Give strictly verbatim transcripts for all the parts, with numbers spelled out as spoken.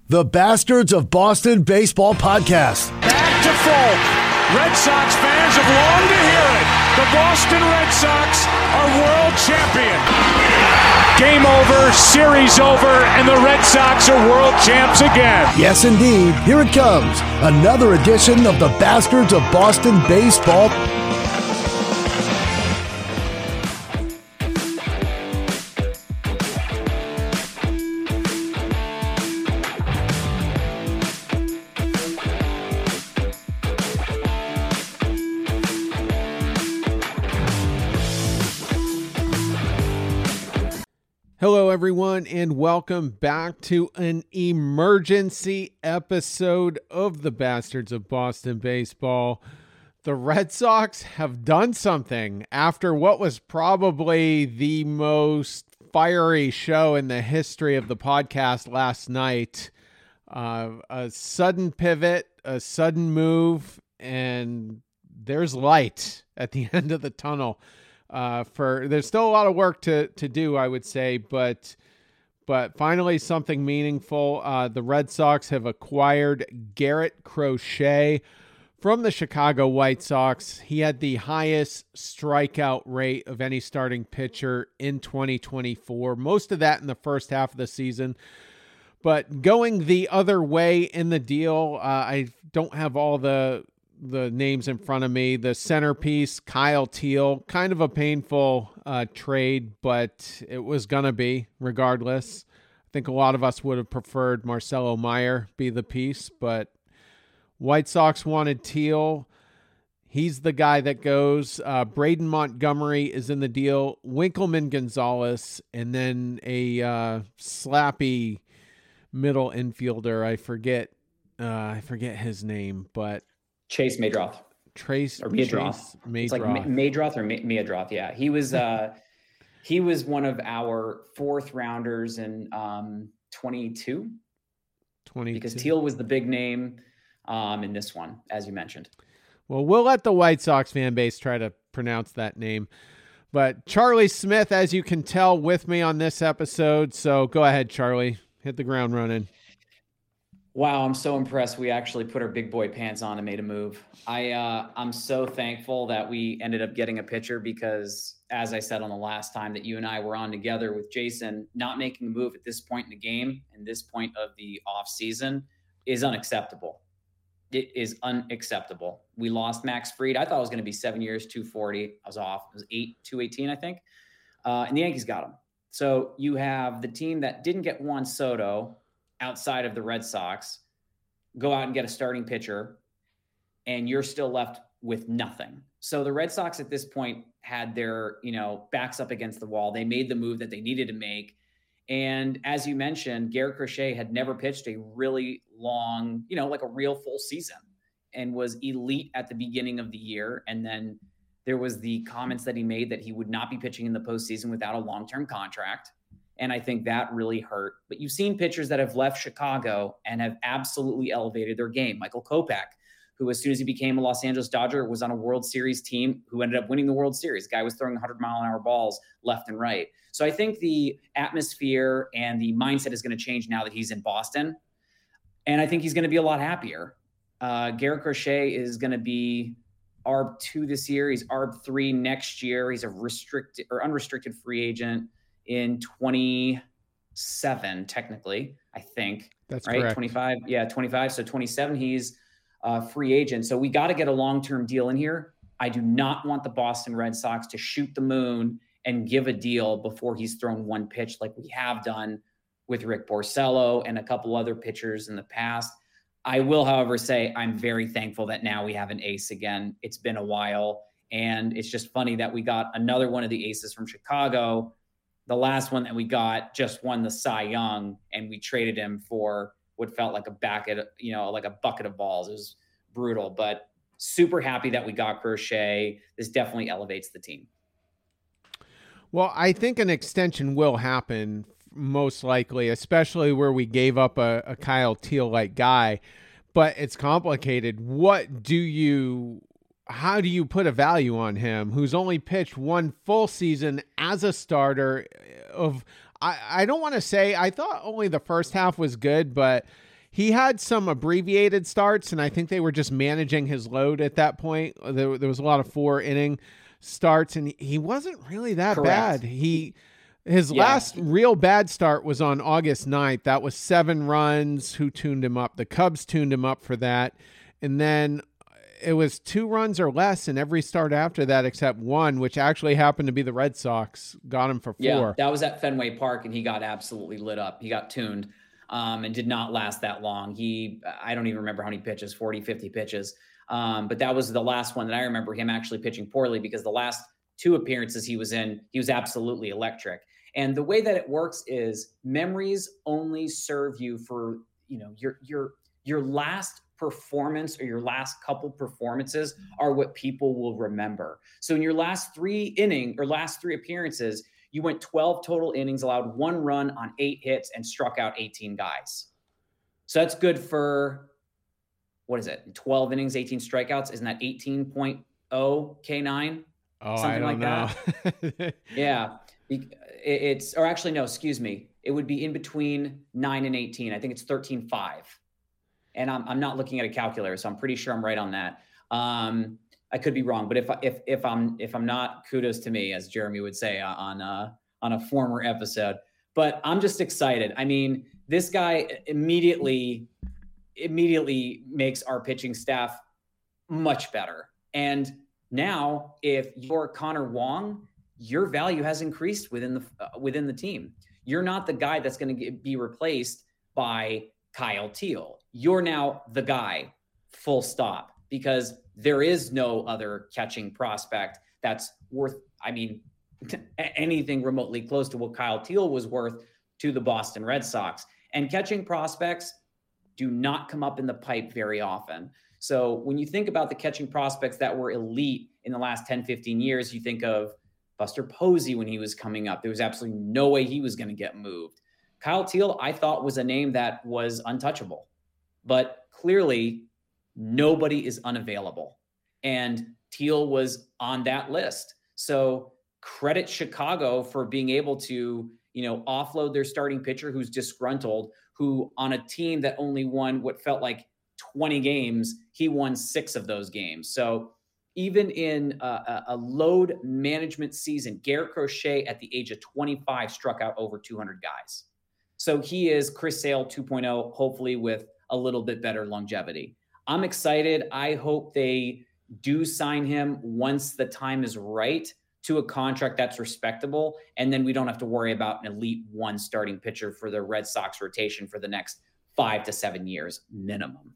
the Bastards of Boston Baseball Podcast. Back to Folk. Red Sox fans have longed to hear it. The Boston Red Sox are world champion. Game over, series over, and the Red Sox are world champs again. Yes, indeed. Here it comes. Another edition of the Bastards of Boston Baseball. Hello, everyone, and welcome back to an emergency episode of the Bastards of Boston Baseball. The Red Sox have done something after what was probably the most fiery show in the history of the podcast last night. Uh, a sudden pivot, a sudden move, and there's light at the end of the tunnel. Uh, for there's still a lot of work to, to do, I would say, but but finally something meaningful. Uh, the Red Sox have acquired Garrett Crochet from the Chicago White Sox. He had the highest strikeout rate of any starting pitcher in twenty twenty-four, most of that in the first half of the season. But going the other way in the deal, uh, I don't have all the the names in front of me. The centerpiece, Kyle Teel, kind of a painful uh, trade, but it was going to be regardless. I think a lot of us would have preferred Marcelo Meyer be the piece, but White Sox wanted Teel. He's the guy that goes. Uh, Braden Montgomery is in the deal. Winkelman Gonzalez, and then a uh, slappy middle infielder. I forget. Uh, I forget his name, but Chase Maydroth. Trace or Meadroth. It's like Maydroth or Meadroth. Yeah, he was. Uh, he was one of our fourth rounders in um, twenty-two. twenty-two. Because Teel was the big name um, in this one, as you mentioned. Well, we'll let the White Sox fan base try to pronounce that name. But Charlie Smith, as you can tell, with me on this episode. So go ahead, Charlie. Hit the ground running. Wow, I'm so impressed. We actually put our big boy pants on and made a move. I, uh, I'm so thankful that we ended up getting a pitcher because, as I said on the last time that you and I were on together with Jason, not making a move at this point in the game and this point of the off season is unacceptable. It is unacceptable. We lost Max Fried. I thought it was going to be seven years, two forty. I was off. It was eight, two eighteen, I think. Uh, and the Yankees got him. So you have the team that didn't get Juan Soto outside of the Red Sox, go out and get a starting pitcher, and you're still left with nothing. So the Red Sox at this point had their, you know, backs up against the wall. They made the move that they needed to make. And as you mentioned, Garrett Crochet had never pitched a really long, you know, like a real full season and was elite at the beginning of the year. And then there was the comments that he made that he would not be pitching in the postseason without a long-term contract. And I think that really hurt. But you've seen pitchers that have left Chicago and have absolutely elevated their game. Michael Kopech, who as soon as he became a Los Angeles Dodger, was on a World Series team who ended up winning the World Series. The guy was throwing one hundred mile an hour balls left and right. So I think the atmosphere and the mindset is going to change now that he's in Boston. And I think he's going to be a lot happier. Uh, Garrett Crochet is going to be A R B two this year. He's A R B three next year. He's a restricted or unrestricted free agent in twenty-seven, technically, I think. That's right. Correct. twenty-five. Yeah, twenty-five. So twenty-seven, he's a free agent. So we got to get a long-term deal in here. I do not want the Boston Red Sox to shoot the moon and give a deal before he's thrown one pitch like we have done with Rick Porcello and a couple other pitchers in the past. I will, however, say I'm very thankful that now we have an ace again. It's been a while. And it's just funny that we got another one of the aces from Chicago. The last one that we got just won the Cy Young, and we traded him for what felt like a bucket, you know, like a bucket of balls. It was brutal, but super happy that we got Crochet. This definitely elevates the team. Well, I think an extension will happen most likely, especially where we gave up a, a Kyle Teel-like guy, but it's complicated. What do you, how do you put a value on him who's only pitched one full season as a starter of, I, I don't want to say, I thought only the first half was good, but he had some abbreviated starts, and I think they were just managing his load at that point. There, there was a lot of four inning starts, and he wasn't really that Correct. bad. He his Yeah. last real bad start was on August ninth. That was seven runs. Who tuned him up? The Cubs tuned him up for that, and then it was two runs or less in every start after that, except one, which actually happened to be the Red Sox. Got him for four. Yeah, that was at Fenway Park, and he got absolutely lit up. He got tuned um, and did not last that long. He, I don't even remember how many pitches, forty, fifty pitches. Um, but that was the last one that I remember him actually pitching poorly, because the last two appearances he was in, he was absolutely electric. And the way that it works is memories only serve you for, you know, your, your, your last performance or your last couple performances are what people will remember. So in your last three inning or last three appearances, you went twelve total innings, allowed one run on eight hits, and struck out eighteen guys. So that's good for, what is it? twelve innings, eighteen strikeouts. Isn't that eighteen point oh K nine? Oh, Something I don't like know. that. Yeah. It's, or actually, no, excuse me. It would be in between nine and eighteen. I think it's thirteen point five. And I'm, I'm not looking at a calculator, so I'm pretty sure I'm right on that. Um, I could be wrong, but if if if I'm if I'm not, kudos to me, as Jeremy would say on uh, on a former episode. But I'm just excited. I mean, this guy immediately immediately makes our pitching staff much better. And now, if you're Connor Wong, your value has increased within the uh, within the team. You're not the guy that's going to be replaced by Kyle Teel. You're now the guy, full stop, because there is no other catching prospect that's worth, I mean, anything remotely close to what Kyle Teel was worth to the Boston Red Sox. And catching prospects do not come up in the pipe very often. So when you think about the catching prospects that were elite in the last ten, fifteen years, you think of Buster Posey when he was coming up. There was absolutely no way he was going to get moved. Kyle Teel, I thought, was a name that was untouchable, but clearly nobody is unavailable. And Teel was on that list. So credit Chicago for being able to, you know, offload their starting pitcher who's disgruntled, who on a team that only won what felt like twenty games, he won six of those games. So even in a, a load management season, Garrett Crochet at the age of twenty-five struck out over two hundred guys. So he is Chris Sale two point oh, hopefully with a little bit better longevity. I'm excited. I hope they do sign him once the time is right to a contract that's respectable. And then we don't have to worry about an elite one starting pitcher for the Red Sox rotation for the next five to seven years minimum.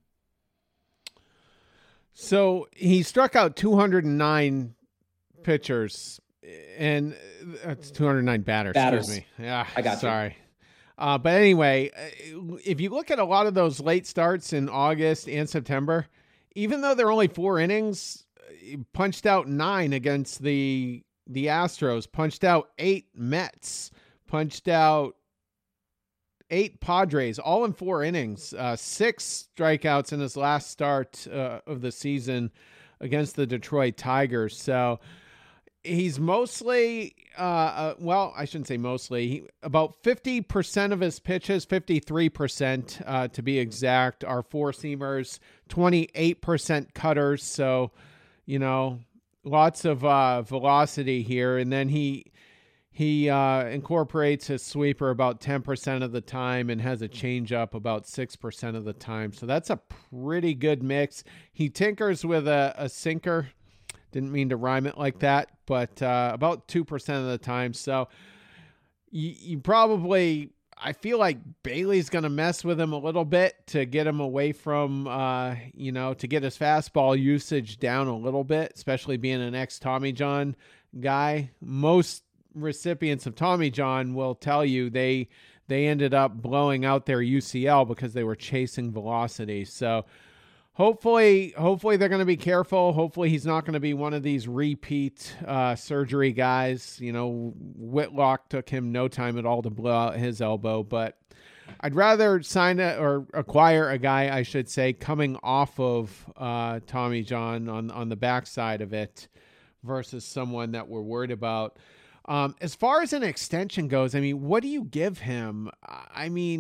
So he struck out two hundred nine pitchers, and that's two hundred nine batters. Batters. Excuse me. Yeah, I got you. sorry. Uh, but anyway, if you look at a lot of those late starts in August and September, even though they're only four innings, he punched out nine against the the Astros, punched out eight Mets, punched out eight Padres, all in four innings, uh, six strikeouts in his last start uh, of the season against the Detroit Tigers. So he's mostly, uh, uh, well, I shouldn't say mostly, he, about fifty percent of his pitches, fifty-three percent uh, to be exact, are four-seamers, twenty-eight percent cutters. So, you know, lots of uh, velocity here. And then he he uh, incorporates his sweeper about ten percent of the time and has a changeup about six percent of the time. So that's a pretty good mix. He tinkers with a, a sinker. Didn't mean to rhyme it like that, but uh, about two percent of the time. So you, you probably, I feel like Bailey's going to mess with him a little bit to get him away from, uh, you know, to get his fastball usage down a little bit, especially being an ex-Tommy John guy. Most recipients of Tommy John will tell you they they ended up blowing out their U C L because they were chasing velocity. So hopefully hopefully they're going to be careful. Hopefully he's not going to be one of these repeat uh surgery guys. You know, Whitlock took him no time at all to blow out his elbow, but I'd rather sign a, or acquire a guy, I should say, coming off of uh Tommy John on on the backside of it versus someone that we're worried about. Um, as far as an extension goes, I mean, what do you give him? I mean,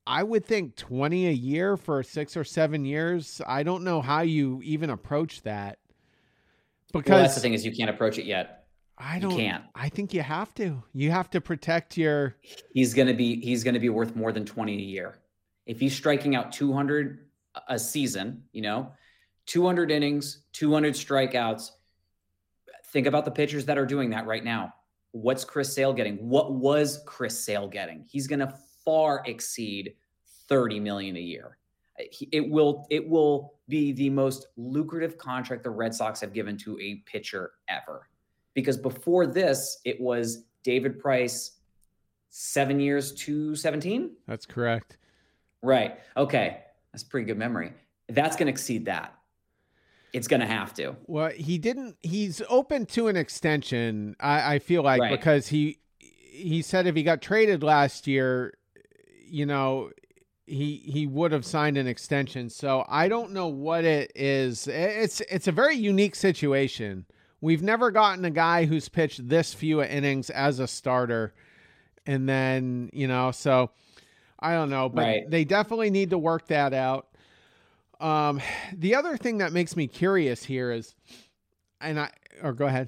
I would think twenty a year for six or seven years. I don't know how you even approach that. Because well, that's the thing is you can't approach it yet. I don't, you can't. I think you have to, you have to protect your, he's going to be, he's going to be worth more than twenty a year. If he's striking out two hundred a season, you know, two hundred innings, two hundred strikeouts, think about the pitchers that are doing that right now. What's Chris Sale getting? What was Chris Sale getting? He's going to far exceed thirty million a year. It will, it will be the most lucrative contract the Red Sox have given to a pitcher ever. Because before this, it was David Price, seven years to seventeen. That's correct. Right. Okay. That's a pretty good memory. That's going to exceed that. It's going to have to. Well, he didn't, he's open to an extension. I, I feel like, right. because he, he said if he got traded last year, you know, he, he would have signed an extension. So I don't know what it is. It's, it's a very unique situation. We've never gotten a guy who's pitched this few innings as a starter. And then, you know, so I don't know, but right. they definitely need to work that out. Um, the other thing that makes me curious here is, and I, or go ahead.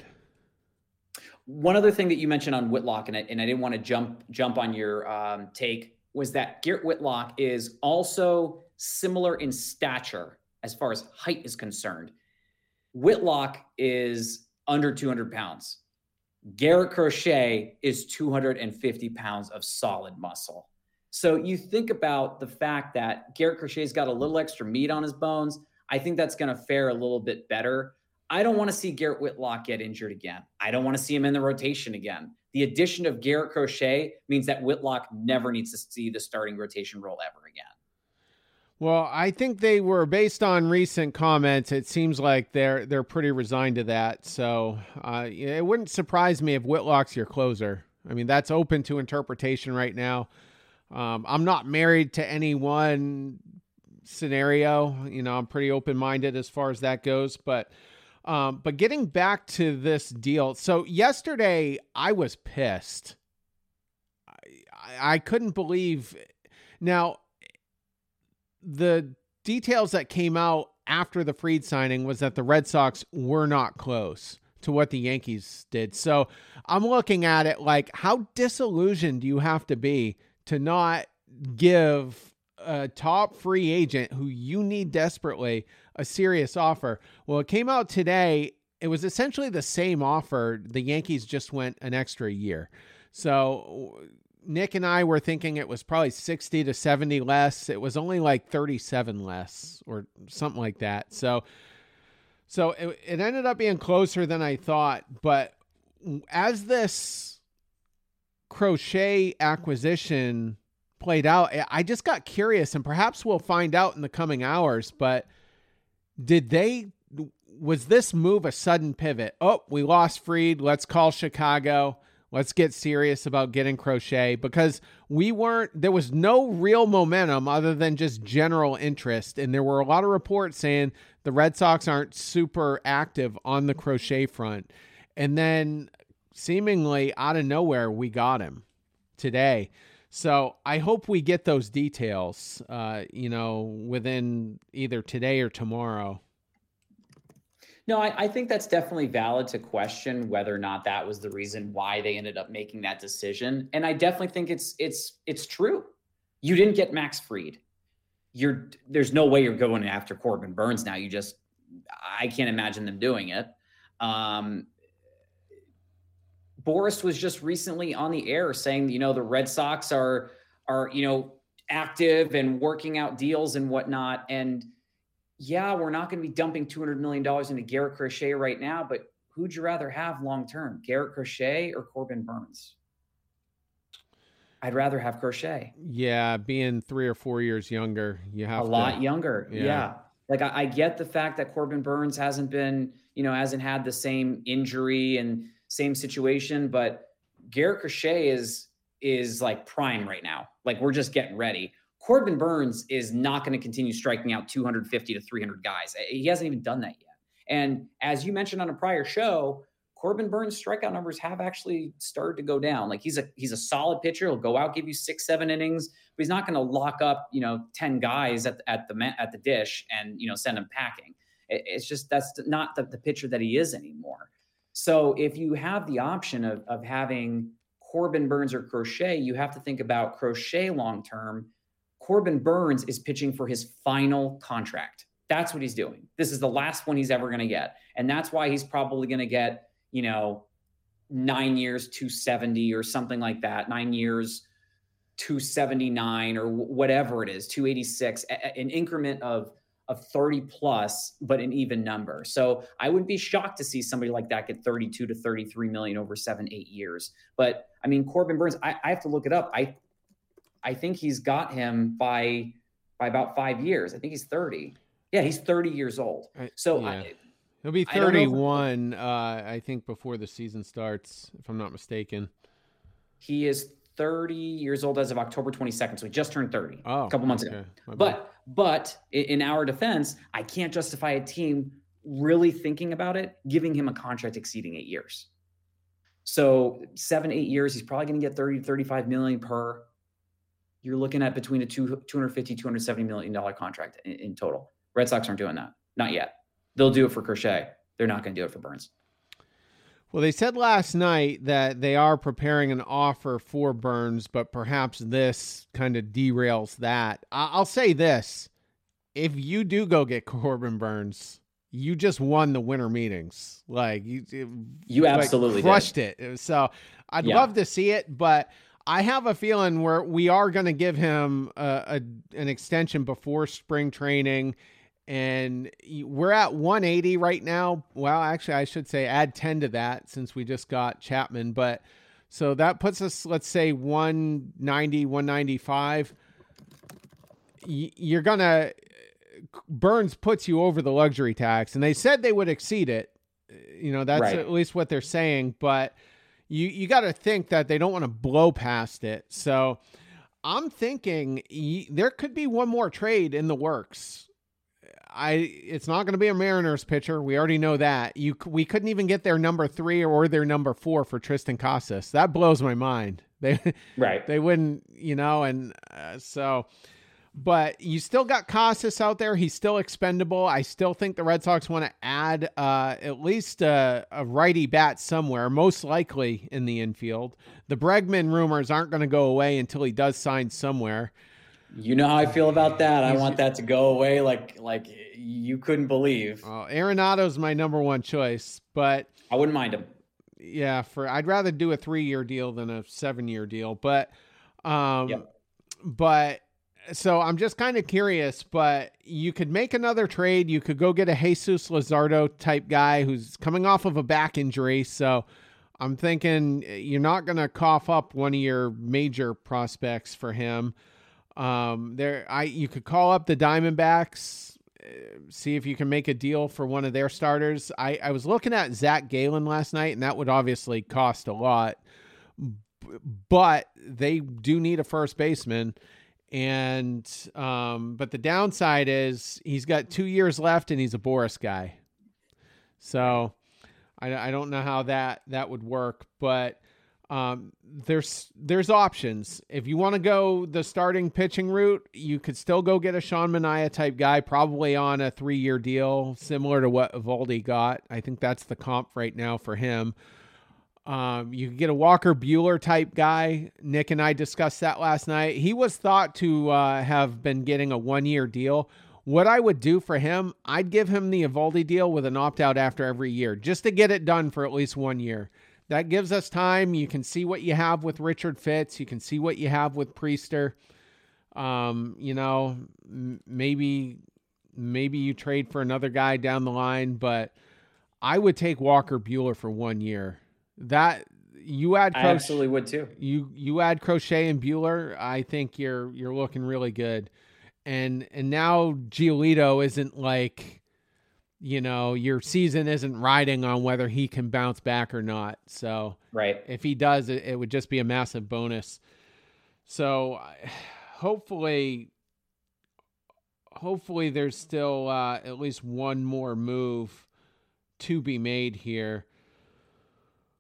One other thing that you mentioned on Whitlock, and I, and I didn't want to jump, jump on your um, take, was that Garrett Whitlock is also similar in stature as far as height is concerned. Whitlock is under two hundred pounds. Garrett Crochet is two hundred fifty pounds of solid muscle. So you think about the fact that Garrett Crochet's got a little extra meat on his bones. I think that's going to fare a little bit better. I don't want to see Garrett Whitlock get injured again. I don't want to see him in the rotation again. The addition of Garrett Crochet means that Whitlock never needs to see the starting rotation role ever again. Well, I think they were, based on recent comments, it seems like they're they're pretty resigned to that. So uh, it wouldn't surprise me if Whitlock's your closer. I mean, that's open to interpretation right now. Um, I'm not married to any one scenario. You know, I'm pretty open-minded as far as that goes. But um, but getting back to this deal. So yesterday I was pissed. I, I couldn't believe. Now, the details that came out after the Fried signing was that the Red Sox were not close to what the Yankees did. So I'm looking at it like, how disillusioned do you have to be to not give a top free agent who you need desperately a serious offer? Well, it came out today. It was essentially the same offer. The Yankees just went an extra year. So Nick and I were thinking it was probably sixty to seventy less. It was only like thirty-seven less or something like that. So, so it, it ended up being closer than I thought. But as this Crochet acquisition played out, I just got curious, and perhaps we'll find out in the coming hours, but did they, was this move a sudden pivot? Oh, we lost Fried. Let's call Chicago. Let's get serious about getting Crochet, because we weren't, there was no real momentum other than just general interest. And there were a lot of reports saying the Red Sox aren't super active on the Crochet front. And then seemingly out of nowhere, we got him today. So I hope we get those details, uh, you know, within either today or tomorrow. No, I, I think that's definitely valid to question whether or not that was the reason why they ended up making that decision. And I definitely think it's it's it's true. You didn't get Max Fried. You're there's no way you're going after Corbin Burnes now. You just I can't imagine them doing it. Um, Boris was just recently on the air saying, you know, the Red Sox are are you know active and working out deals and whatnot. And yeah, we're not going to be dumping two hundred million dollars into Garrett Crochet right now, but who'd you rather have long-term, Garrett Crochet or Corbin Burnes? I'd rather have Crochet. Yeah. Being three or four years younger, you have a to, lot younger. Yeah. yeah. Like I, I get the fact that Corbin Burnes hasn't been, you know, hasn't had the same injury and same situation, but Garrett Crochet is, is like prime right now. Like we're just getting ready. Corbin Burnes is not going to continue striking out two hundred fifty to three hundred guys. He hasn't even done that yet. And as you mentioned on a prior show, Corbin Burnes' strikeout numbers have actually started to go down. Like he's a he's a solid pitcher. He'll go out, give you six, seven innings, but he's not going to lock up, you know, ten guys at, at the, at the dish and, you know, send them packing. It, it's just, that's not the, the pitcher that he is anymore. So if you have the option of, of having Corbin Burnes or Crochet, you have to think about Crochet long-term. Corbin Burnes is pitching for his final contract. That's what he's doing. This is the last one he's ever going to get. And that's why he's probably going to get, you know, nine years, two seventy or something like that. Nine years, two seventy-nine or whatever it is, two eighty-six, an increment of, of thirty plus, but an even number. So I wouldn't be shocked to see somebody like that get thirty-two to thirty-three million over seven, eight years. But I mean, Corbin Burnes, I, I have to look it up. I, I think he's got him by, by about five years. I think he's thirty. Yeah, he's thirty years old. So yeah. I, he'll be thirty-one, I, uh, I think, before the season starts, if I'm not mistaken. He is thirty years old as of October twenty-second. So he just turned thirty oh, a couple months okay. ago. My but, bad. but in our defense, I can't justify a team really thinking about it, giving him a contract exceeding eight years. So seven, eight years, he's probably going to get thirty, thirty-five million per. You're looking at between a two, two fifty, two seventy million dollars contract in, in total. Red Sox aren't doing that. Not yet. They'll do it for Crochet. They're not going to do it for Burnes. Well, they said last night that they are preparing an offer for Burnes, but perhaps this kind of derails that. I'll say this. If you do go get Corbin Burnes, you just won the winter meetings. Like you, you absolutely like crushed did. it. So I'd yeah. love to see it, but I have a feeling where we are going to give him a, a, an extension before spring training. And we're at one eighty right now. Well, actually, I should say add ten to that since we just got Chapman. But so that puts us, let's say, one ninety, one ninety-five. You're going to, Burnes puts you over the luxury tax. And they said they would exceed it. You know, that's right. At least what they're saying. But you, you got to think that they don't want to blow past it. So I'm thinking there could be one more trade in the works. I, it's not going to be a Mariners pitcher. We already know that. You, we couldn't even get their number three or their number four for Tristan Casas. That blows my mind. They, right. They wouldn't, you know, and uh, so, but you still got Casas out there. He's still expendable. I still think the Red Sox want to add uh, at least a, a righty bat somewhere, most likely in the infield. The Bregman rumors aren't going to go away until he does sign somewhere. You know how I feel about that. I want that to go away like like you couldn't believe. Uh, Arenado's my number one choice, but I wouldn't mind him. Yeah, for I'd rather do a three-year deal than a seven-year deal. But, um, yep. but so I'm just kind of curious. But you could make another trade. You could go get a Jesus Luzardo type guy who's coming off of a back injury. So I'm thinking you're not going to cough up one of your major prospects for him. Um, there, I, you could call up the Diamondbacks, uh, see if you can make a deal for one of their starters. I, I was looking at Zach Gallen last night, and that would obviously cost a lot, b- but they do need a first baseman. And, um, but the downside is he's got two years left and he's a Boris guy. So I, I don't know how that, that would work, but Um, there's, there's options. If you want to go the starting pitching route, you could still go get a Sean Manaea type guy, probably on a three year deal, similar to what Eovaldi got. I think that's the comp right now for him. Um, you could get a Walker Buehler type guy. Nick and I discussed that last night. He was thought to, uh, have been getting a one year deal. What I would do for him, I'd give him the Eovaldi deal with an opt out after every year, just to get it done for at least one year. That gives us time. You can see what you have with Richard Fitz. You can see what you have with Priester. Um, you know, m- maybe, maybe you trade for another guy down the line, but I would take Walker Buehler for one year. That you add, Crochet, I absolutely would too. You, you add Crochet and Buehler. I think you're, you're looking really good. And, and now Giolito isn't like, you know, your season isn't riding on whether he can bounce back or not. So right. if he does, it, it would just be a massive bonus. So hopefully, hopefully there's still uh, at least one more move to be made here.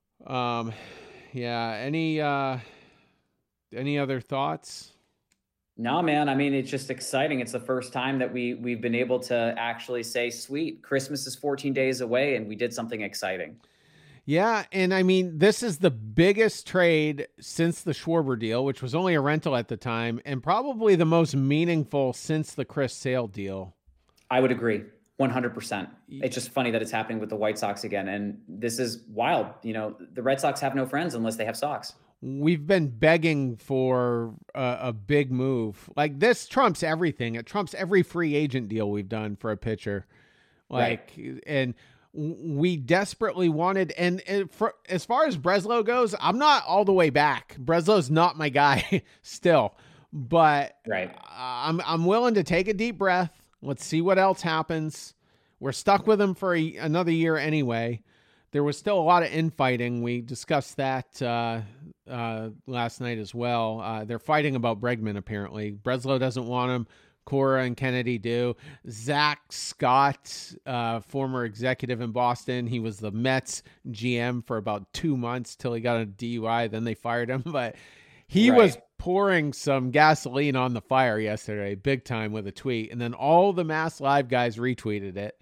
Um, yeah. Any, uh, any other thoughts? No, man. I mean, it's just exciting. It's the first time that we we've been able to actually say, "Sweet, Christmas is fourteen days away," and we did something exciting. Yeah, and I mean, this is the biggest trade since the Schwarber deal, which was only a rental at the time, and probably the most meaningful since the Chris Sale deal. I would agree, one hundred percent. It's just funny that it's happening with the White Sox again, and this is wild. You know, the Red Sox have no friends unless they have Sox. We've been begging for a, a big move. Like, this trumps everything. It trumps every free agent deal we've done for a pitcher. Like, right. And we desperately wanted, and, and for, as far as Breslow goes, I'm not all the way back. Breslow's not my guy still, but right. I'm, I'm willing to take a deep breath. Let's see what else happens. We're stuck with him for a, another year anyway. There was still a lot of infighting. We discussed that uh, uh, last night as well. Uh, they're fighting about Bregman, apparently. Breslow doesn't want him. Cora and Kennedy do. Zach Scott, uh, former executive in Boston. He was the Mets G M for about two months till he got a D U I. Then they fired him. But he right. was pouring some gasoline on the fire yesterday, big time, with a tweet. And then all the Mass Live guys retweeted it.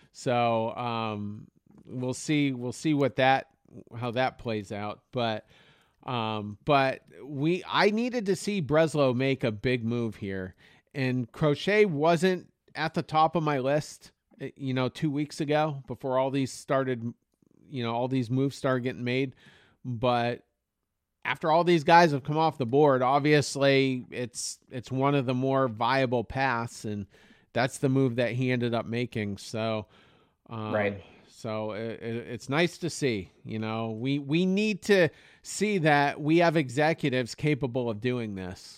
So um, we'll see. We'll see what that how that plays out. But um, but we I needed to see Breslow make a big move here. And Crochet wasn't at the top of my list, you know, two weeks ago before all these started, you know, all these moves started getting made. But after all these guys have come off the board, obviously it's it's one of the more viable paths, and that's the move that he ended up making. So, um, right. So it, it's nice to see. You know, we we need to see that we have executives capable of doing this.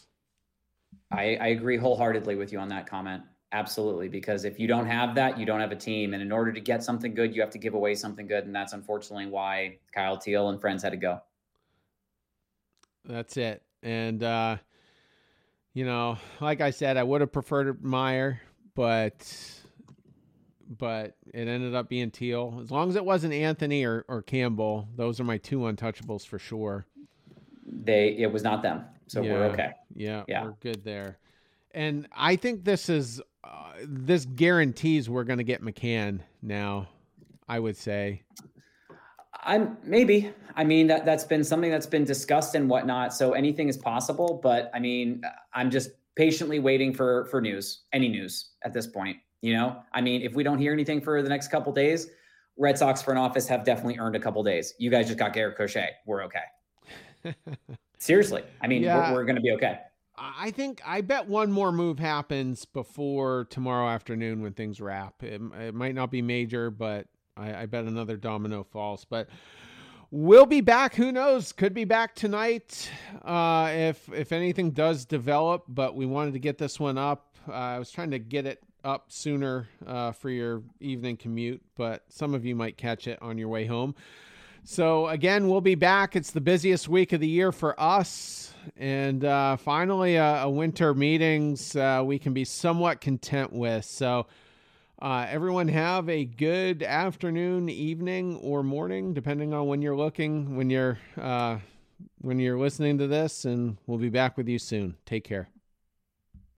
I, I agree wholeheartedly with you on that comment. Absolutely. Because if you don't have that, you don't have a team. And in order to get something good, you have to give away something good. And that's unfortunately why Kyle Teel and friends had to go. That's it. And, uh, you know, like I said, I would have preferred Meyer, but, but it ended up being Teel. As long as it wasn't Anthony or, or Campbell, those are my two untouchables for sure. They, it was not them. So yeah, we're okay. Yeah, yeah, we're good there. And I think this is, uh, this guarantees we're going to get McCann now, I would say. I'm maybe, I mean, that that's been something that's been discussed and whatnot. So anything is possible, but I mean, I'm just patiently waiting for, for news, any news at this point. You know, I mean, if we don't hear anything for the next couple days, Red Sox front office have definitely earned a couple days. You guys just got Garrett Crochet. We're okay. Seriously. I mean, yeah. we're, we're going to be okay. I think, I bet one more move happens before tomorrow afternoon when things wrap. It, it might not be major, but I, I bet another domino falls. But we'll be back. Who knows? Could be back tonight uh, if if anything does develop. But we wanted to get this one up. Uh, I was trying to get it up sooner uh, for your evening commute, but some of you might catch it on your way home. So again, we'll be back. It's the busiest week of the year for us. And uh, finally, uh, a winter meetings uh, we can be somewhat content with. So uh, everyone have a good afternoon, evening, or morning, depending on when you're looking, when you're, uh, when you're listening to this. And we'll be back with you soon. Take care.